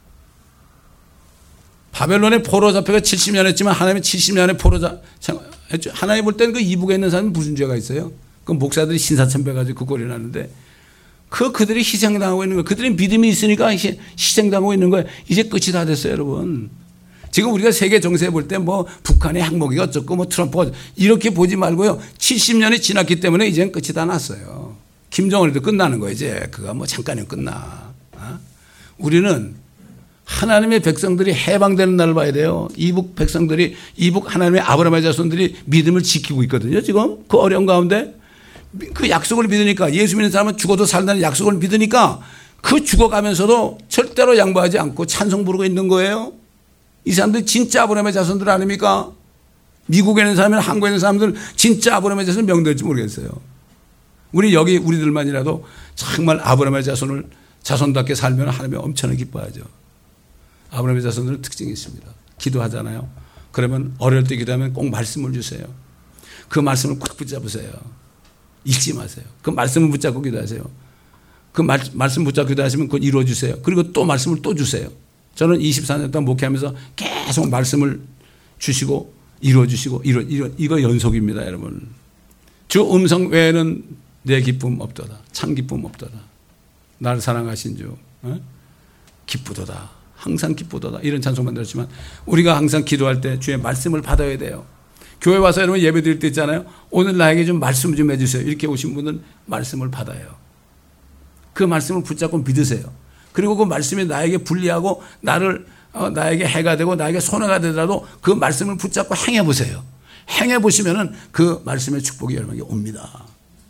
바벨론의 포로 잡혀가 칠십 년 했지만 하나님이 칠십 년의 포로 했죠. 하나님 볼 때는 그 이북에 있는 사람이 무슨 죄가 있어요? 그 목사들이 신사참배가지고 그 꼴이 나는데 그 그들이 희생당하고 있는 거예요. 그들이 믿음이 있으니까 희생당하고 있는 거예요. 이제 끝이 다 됐어요, 여러분. 지금 우리가 세계 정세 볼 때 뭐 북한의 항목이 어쩌고 뭐 트럼프가 이렇게 보지 말고요. 칠십 년이 지났기 때문에 이제는 끝이 다 났어요. 김정은이도 끝나는 거예요. 이제 그가 뭐 잠깐이면 끝나. 어? 우리는 하나님의 백성들이 해방되는 날을 봐야 돼요. 이북 백성들이 이북 하나님의 아브라함의 자손들이 믿음을 지키고 있거든요. 지금 그 어려운 가운데 그 약속을 믿으니까 예수 믿는 사람은 죽어도 살다는 약속을 믿으니까 그 죽어가면서도 절대로 양보하지 않고 찬송 부르고 있는 거예요. 이 사람들 진짜 아브라함의 자손들 아닙니까? 미국에 있는 사람이나 한국에 있는 사람들 진짜 아브라함의 자손 명될지 모르겠어요. 우리 여기 우리들만이라도 정말 아브라함의 자손을 자손답게 살면 하나님이 엄청나게 기뻐하죠. 아브라함의 자손들은 특징이 있습니다. 기도하잖아요. 그러면 어려울 때 기도하면 꼭 말씀을 주세요. 그 말씀을 꽉 붙잡으세요. 잊지 마세요. 그 말씀을 붙잡고 기도하세요. 그 말, 말씀 붙잡고 기도하시면 그걸 이루어 주세요. 그리고 또 말씀을 또 주세요. 저는 이십사 년 동안 목회하면서 계속 말씀을 주시고 이루어 주시고 이러, 이러, 이거 연속입니다, 여러분. 주 음성 외에는 내 기쁨 없도다. 참 기쁨 없도다. 나를 사랑하신 주 어? 기쁘도다. 항상 기쁘도다. 이런 찬송 만들었지만 우리가 항상 기도할 때 주의 말씀을 받아야 돼요. 교회 와서 여러분 예배 드릴 때 있잖아요. 오늘 나에게 좀 말씀 좀 해주세요. 이렇게 오신 분은 말씀을 받아요. 그 말씀을 붙잡고 믿으세요. 그리고 그 말씀이 나에게 불리하고 나를 어, 나에게 해가 되고 나에게 손해가 되더라도 그 말씀을 붙잡고 행해 보세요. 행해 보시면은 그 말씀의 축복이 여러분에게 옵니다.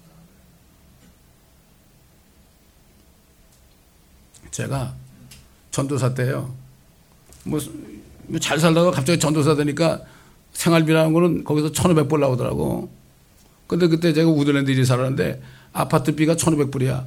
제가 전도사 때요. 뭐 잘 살다가 갑자기 전도사 되니까 생활비라는 거는 거기서 천오백 불 나오더라고. 근데 그때 제가 우드랜드 일이 살았는데 아파트비가 천오백 불이야.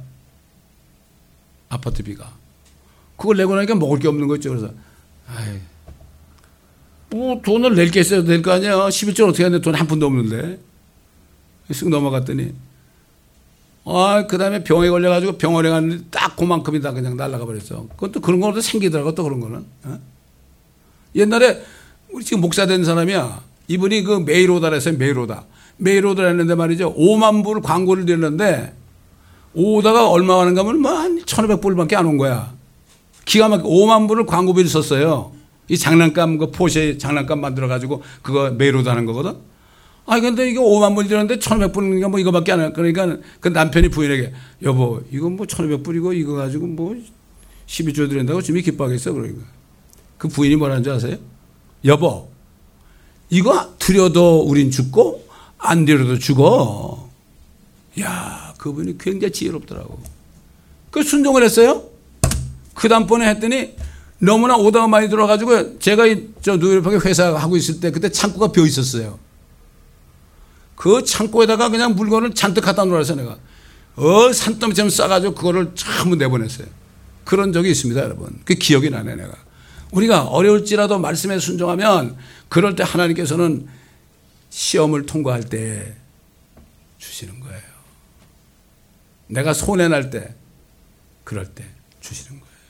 아파트비가. 그걸 내고 나니까 먹을 게 없는 거 있죠. 그래서 아이, 뭐 돈을 낼 게 있어야 될 거 아니야. 십일 조 어떻게 하는데 돈 한 푼도 없는데. 쓱 넘어갔더니 아, 그 다음에 병에 걸려가지고 병원에 갔는데 딱 그만큼이 다 그냥 날아가 버렸어. 그것도 그런 거도 생기더라고, 또 그런 거는. 어? 옛날에 우리 지금 목사 된 사람이야. 이분이 그 메이로다를 했어요. 메이로다. 메이로다를 했는데 말이죠. 오만 불 광고를 드렸는데 오다가 얼마 하는가 하면 뭐 한 천오백 불밖에 안 온 거야. 기가 막히게 오만 불을 광고비를 썼어요. 이 장난감, 그 포쉐 장난감 만들어가지고 그거 메이로다 하는 거거든. 아, 근데 이게 오만 불 들었는데 천오백 불인가 뭐 이거밖에 안 할 거니까 그 남편이 부인에게 여보, 이거 뭐 천오백 불이고 이거 가지고 뭐 십이 조 드린다고 주님이 기뻐하겠어. 그러니까. 그 부인이 뭐라는 줄 아세요? 여보, 이거 드려도 우린 죽고 안 드려도 죽어. 야, 그분이 굉장히 지혜롭더라고. 그 순종을 했어요. 그 다음번에 했더니 너무나 오다가 많이 들어가지고 제가 저 뉴욕에 회사 하고 있을 때 그때 창고가 비어 있었어요. 그 창고에다가 그냥 물건을 잔뜩 갖다 놓아서 내가 어 산더미처럼 싸가지고 그거를 전부 내보냈어요. 그런 적이 있습니다, 여러분. 그 기억이 나네, 내가. 우리가 어려울지라도 말씀에 순종하면 그럴 때 하나님께서는 시험을 통과할 때 주시는 거예요. 내가 손해날 때 그럴 때 주시는 거예요.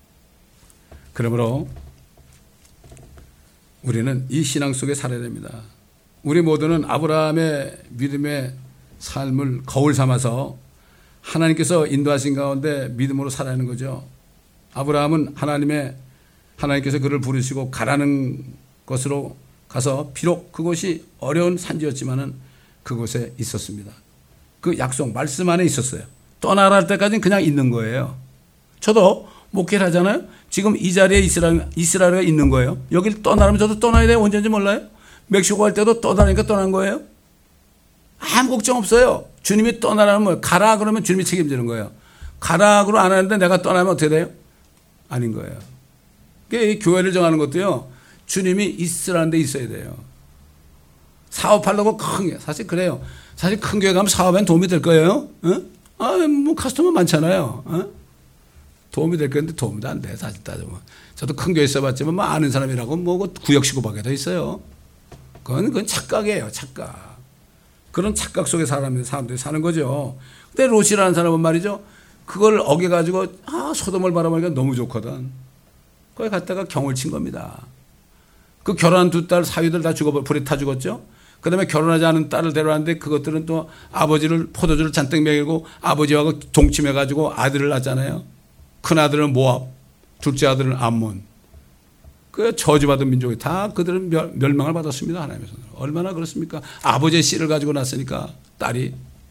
그러므로 우리는 이 신앙 속에 살아야 됩니다. 우리 모두는 아브라함의 믿음의 삶을 거울 삼아서 하나님께서 인도하신 가운데 믿음으로 살아야 하는 거죠. 아브라함은 하나님의 하나님께서 그를 부르시고 가라는 것으로 가서 비록 그곳이 어려운 산지였지만은 그곳에 있었습니다. 그 약속 말씀 안에 있었어요. 떠나라 할 때까지는 그냥 있는 거예요. 저도 목회를 하잖아요. 지금 이 자리에 이스라엘, 이스라엘가 있는 거예요. 여기를 떠나면 저도 떠나야 돼요. 언제인지 몰라요. 멕시코 갈 때도 떠나니까 떠난 거예요. 아무 걱정 없어요. 주님이 떠나라면 뭐예요? 가라 그러면 주님이 책임지는 거예요. 가라 그러 안 하는데 내가 떠나면 어떻게 돼요? 아닌 거예요. 그러니까 이 교회를 정하는 것도요. 주님이 있으라는 데 있어야 돼요. 사업하려고 큰 게 사실 그래요. 사실 큰 교회 가면 사업엔 도움이 될 거예요. 어? 아, 뭐 카스터머 많잖아요. 어? 도움이 될 건데 도움도 안 돼. 사실 따지면. 저도 큰 교회 써봤지만 뭐 아는 사람이라고 뭐 구역시구밖에 더 있어요. 그건, 그건 착각이에요. 착각. 그런 착각 속에 사람들이, 사람들이 사는 거죠. 근데 롯이라는 사람은 말이죠. 그걸 어겨가지고 아 소돔을 바라보니까 너무 좋거든. 거기 갔다가 경을 친 겁니다. 그 결혼한 두 딸 사위들 다 죽어 불에 타 죽었죠. 그다음에 결혼하지 않은 딸을 데려왔는데 그것들은 또 아버지를 포도주를 잔뜩 먹이고 아버지하고 동침해가지고 아들을 낳잖아요. 큰 아들은 모압, 둘째 아들은 암몬. 그 저주받은 민족이 다 그들은 멸, 멸망을 받았습니다. 하나님의 손으로. 얼마나 그렇습니까? 아버지의 씨를 가지고 났으니까 딸이.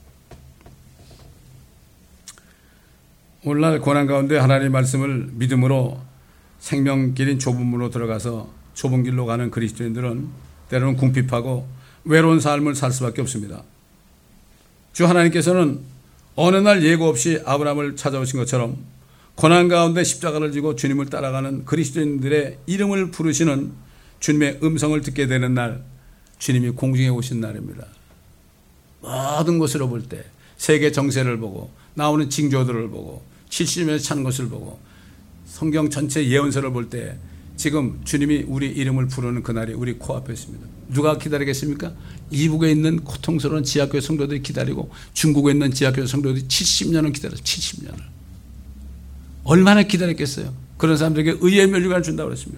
오늘날 고난 가운데 하나님의 말씀을 믿음으로 생명길인 좁은 문으로 들어가서 좁은 길로 가는 그리스도인들은 때로는 궁핍하고 외로운 삶을 살 수밖에 없습니다. 주 하나님께서는 어느 날 예고 없이 아브라함을 찾아오신 것처럼 고난 가운데 십자가를 지고 주님을 따라가는 그리스도인들의 이름을 부르시는 주님의 음성을 듣게 되는 날, 주님이 공중에 오신 날입니다. 모든 것으로 볼 때 세계 정세를 보고 나오는 징조들을 보고 칠십 년에 찬 것을 보고 성경 전체 예언서를 볼 때 지금 주님이 우리 이름을 부르는 그날이 우리 코앞에 있습니다. 누가 기다리겠습니까? 이북에 있는 고통스러운 지하교회 성도들이 기다리고 중국에 있는 지하교회 성도들이 칠십 년을 기다렸어요. 칠십 년을. 얼마나 기다렸겠어요. 그런 사람들에게 의의 멸류관을 준다고 그랬습니다.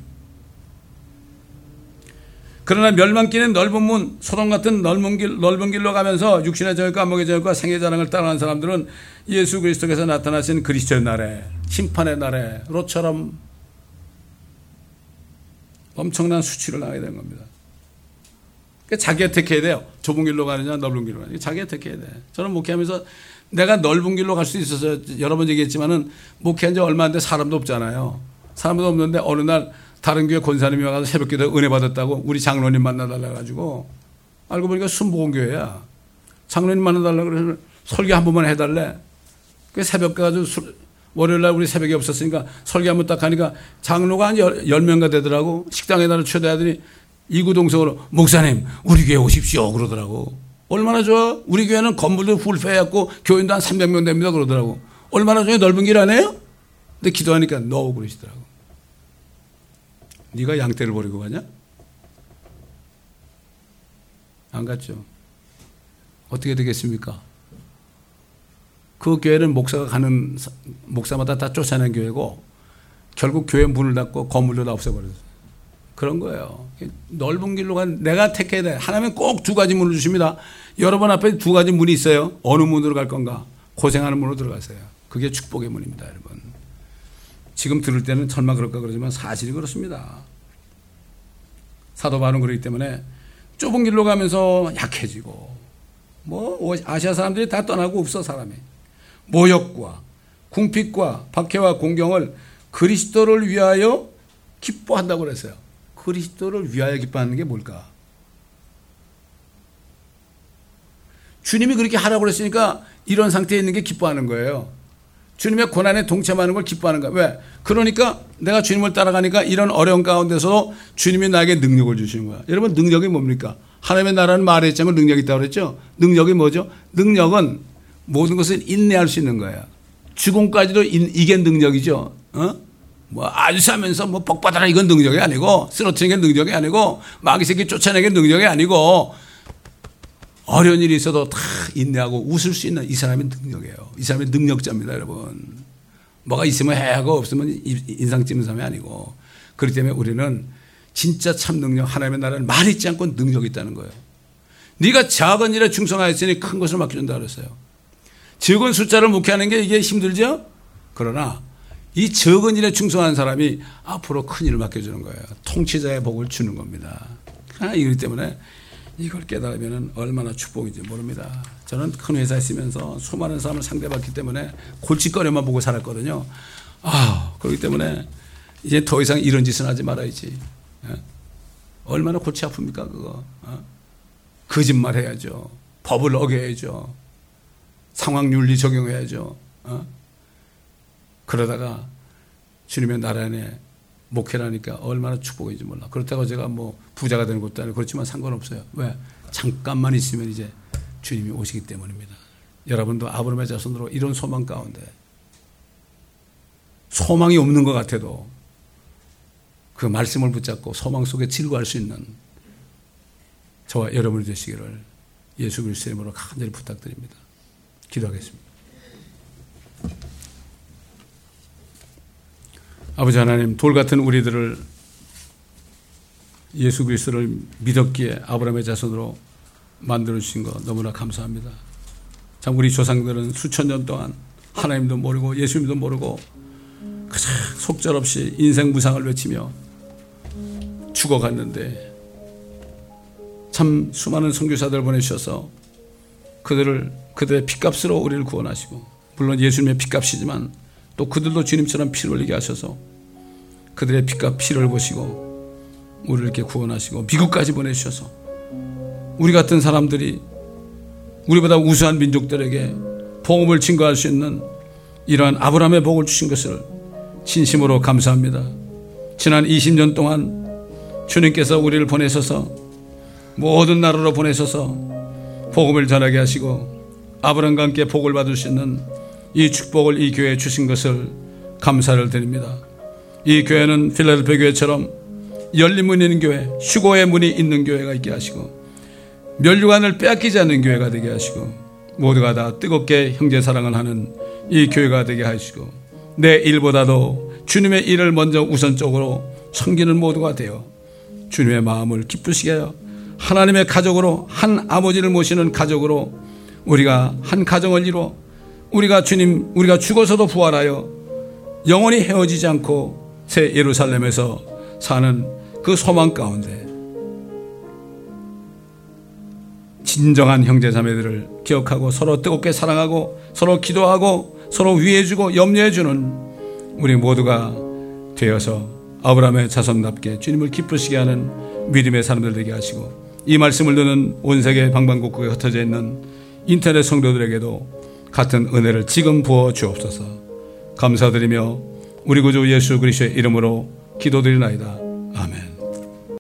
그러나 멸망길은 넓은 문, 소돔 같은 넓은 길, 넓은 길로 가면서 육신의 저녁과 안목의 저녁과 생의 자랑을 따라가는 사람들은 예수 그리스도께서 나타나신 그리스도의 날에, 심판의 날에 롯처럼 엄청난 수치를 당하게 되는 겁니다. 그러니까 자기가 택해야 돼요. 좁은 길로 가느냐 넓은 길로 가느냐. 자기가 택해야 돼. 저는 목회하면서 내가 넓은 길로 갈 수 있어서 여러 번 얘기했지만은 목회한 지 얼마 안 돼 사람도 없잖아요. 사람도 없는데 어느 날 다른 교회 권사님이 와서 새벽기도 은혜 받았다고 우리 장로님 만나달라 가지고 알고 보니까 순복음교회야. 장로님 만나달라 그래서 설교 한 번만 해달래. 그 새벽 가지고 술, 월요일 날 우리 새벽에 없었으니까 설교 한 번 딱 하니까 장로가 한 열 명가 되더라고. 식당에 나를 초대하더니 이구동성으로 목사님 우리 교회 오십시오 그러더라고. 얼마나 좋아? 우리 교회는 건물도 풀페해갖고 교인도 한 삼백 명 됩니다 그러더라고. 얼마나 좋아요? 넓은 길 아니에요? 근데 기도하니까 노 그러시더라고. 네가 양떼를 버리고 가냐? 안 갔죠. 어떻게 되겠습니까? 그 교회는 목사가 가는 목사마다 다 쫓아낸 교회고 결국 교회 문을 닫고 건물도 다 없애버렸어요. 그런 거예요. 넓은 길로 간 내가 택해야 돼. 하나님은 꼭 두 가지 문을 주십니다. 여러분 앞에 두 가지 문이 있어요. 어느 문으로 갈 건가? 고생하는 문으로 들어가세요. 그게 축복의 문입니다, 여러분. 지금 들을 때는 설마 그럴까 그러지만 사실이 그렇습니다. 사도 바울은 그렇기 때문에 좁은 길로 가면서 약해지고 뭐 아시아 사람들이 다 떠나고 없어 사람이. 모욕과 궁핍과 박해와 공경을 그리스도를 위하여 기뻐한다고 그랬어요. 그리스도를 위하여 기뻐하는 게 뭘까? 주님이 그렇게 하라고 그랬으니까 이런 상태에 있는 게 기뻐하는 거예요. 주님의 고난에 동참하는 걸 기뻐하는 거야. 왜? 그러니까 내가 주님을 따라가니까 이런 어려운 가운데서도 주님이 나에게 능력을 주시는 거야. 여러분 능력이 뭡니까? 하나님의 나라는 말에 있자면 능력이 있다고 그랬죠? 능력이 뭐죠? 능력은 모든 것을 인내할 수 있는 거야. 죽음까지도 이게 능력이죠. 어? 뭐 아주 사면서 뭐 복받아라 이건 능력이 아니고 쓰러뜨리는 게 능력이 아니고 마귀 새끼 쫓아내는 게 능력이 아니고 어려운 일이 있어도 다 인내하고 웃을 수 있는 이 사람이 능력이에요. 이 사람이 능력자입니다, 여러분. 뭐가 있으면 해하고 없으면 인상 찌는 사람이 아니고. 그렇기 때문에 우리는 진짜 참 능력, 하나님의 나라는 말 있지 않고 능력이 있다는 거예요. 네가 작은 일에 충성하였으니 큰 것을 맡겨준다 그랬어요. 적은 숫자를 목회하는 게 이게 힘들죠? 그러나 이 적은 일에 충성한 사람이 앞으로 큰 일을 맡겨주는 거예요. 통치자의 복을 주는 겁니다. 이렇기 때문에 이걸 깨달으면 얼마나 축복인지 모릅니다. 저는 큰 회사에 있으면서 수많은 사람을 상대받기 때문에 골칫거리만 보고 살았거든요. 아, 그렇기 때문에 이제 더 이상 이런 짓은 하지 말아야지. 얼마나 골치 아픕니까 그거. 거짓말 해야죠. 법을 어겨야죠. 상황 윤리 적용해야죠. 그러다가 주님의 나라 안에 목회를 하니까 얼마나 축복인지 몰라. 그렇다고 제가 뭐 부자가 되는 것도 아니고 그렇지만 상관없어요. 왜? 잠깐만 있으면 이제 주님이 오시기 때문입니다. 여러분도 아브라함의 자손으로 이런 소망 가운데 소망이 없는 것 같아도 그 말씀을 붙잡고 소망 속에 즐거워할 수 있는 저와 여러분이 되시기를 예수 그리스도의 이름으로 간절히 부탁드립니다. 기도하겠습니다. 아버지 하나님, 돌 같은 우리들을 예수 그리스도를 믿었기에 아브라함의 자손으로 만들어 주신 것 너무나 감사합니다. 참 우리 조상들은 수천 년 동안 하나님도 모르고 예수님도 모르고 그저 속절없이 인생 무상을 외치며 죽어갔는데 참 수많은 선교사들을 보내주셔서 그들을 그들의 핏값으로 우리를 구원하시고, 물론 예수님의 핏값이지만 또 그들도 주님처럼 피를 흘리게 하셔서 그들의 핏값 피를 보시고 우리를 이렇게 구원하시고 미국까지 보내주셔서 우리 같은 사람들이 우리보다 우수한 민족들에게 복음을 증거할 수 있는 이러한 아브라함의 복을 주신 것을 진심으로 감사합니다. 지난 이십 년 동안 주님께서 우리를 보내셔서 모든 나라로 보내셔서 복음을 전하게 하시고 아브라함과 함께 복을 받을 수 있는 이 축복을 이 교회에 주신 것을 감사를 드립니다. 이 교회는 필라델피아 교회처럼 열린 문이 있는 교회, 휴고의 문이 있는 교회가 있게 하시고 면류관을 빼앗기지 않는 교회가 되게 하시고 모두가 다 뜨겁게 형제 사랑을 하는 이 교회가 되게 하시고 내 일보다도 주님의 일을 먼저 우선적으로 섬기는 모두가 되어 주님의 마음을 기쁘시게 하여 하나님의 가족으로, 한 아버지를 모시는 가족으로 우리가 한 가정을 이루어 우리가 주님, 우리가 죽어서도 부활하여 영원히 헤어지지 않고 새 예루살렘에서 사는 그 소망 가운데 진정한 형제자매들을 기억하고 서로 뜨겁게 사랑하고 서로 기도하고 서로 위해주고 염려해주는 우리 모두가 되어서 아브라함의 자손답게 주님을 기쁘시게 하는 믿음의 사람들 되게 하시고, 이 말씀을 듣는 온 세계 방방곡곡에 흩어져 있는 인터넷 성도들에게도 같은 은혜를 지금 부어 주옵소서. 감사드리며 우리 구주 예수 그리스도의 이름으로 기도드리나이다.